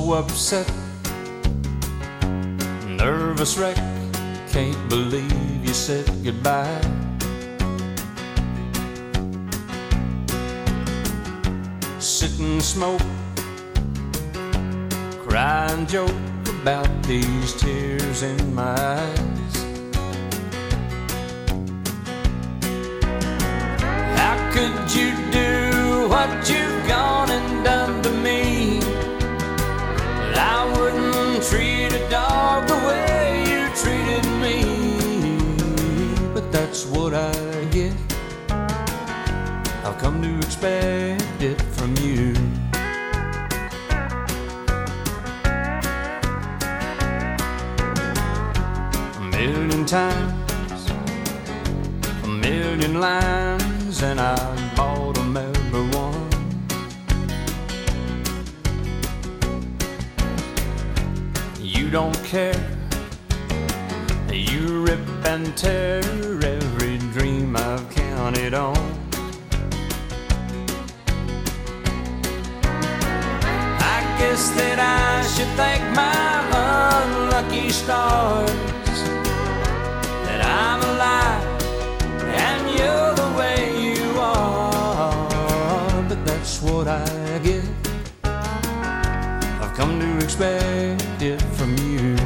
so upset, nervous wreck, can't believe you said goodbye. Sit and smoke, cry and joke about these tears in my eyes. How could you do what you've gone and done to me? I wouldn't treat a dog the way you treated me, but that's what I get. I've come to expect it from you. A million times, a million lines, and I bought 'em every one. You don't care, you rip and tear every dream I've counted on. I guess that I should thank my unlucky stars that I'm alive and you're the way you are, but that's what I get. I've come to expect it from you.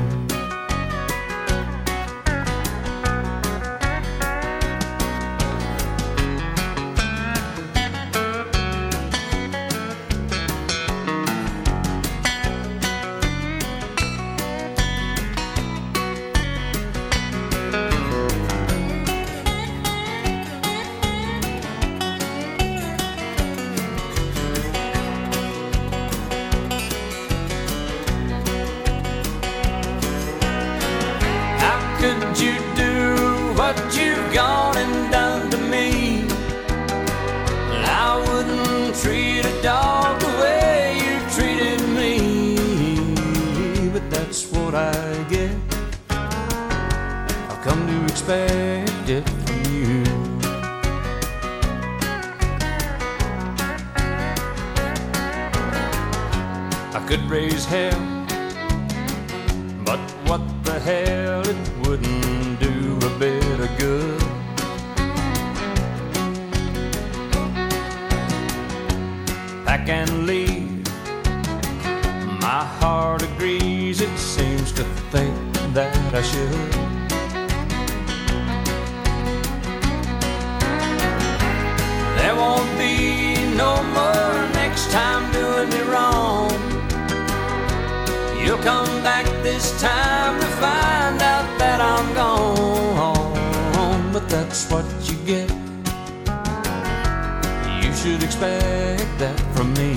Could you do what you've gone and done to me? I wouldn't treat a dog the way you treated me, but that's what I get. I've come to expect it from you. I could raise hell, but what the hell, it wouldn't do a bit of good. Pack and leave, my heart agrees, it seems to think that I should. There won't be no more next time doing me wrong. You'll come back this time to find out that I'm gone, but that's what you get. You should expect that from me.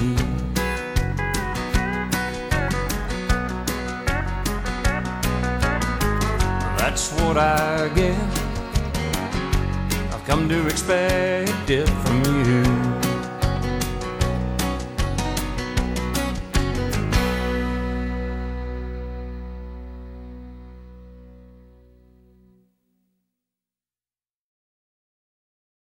That's what I get. I've come to expect it from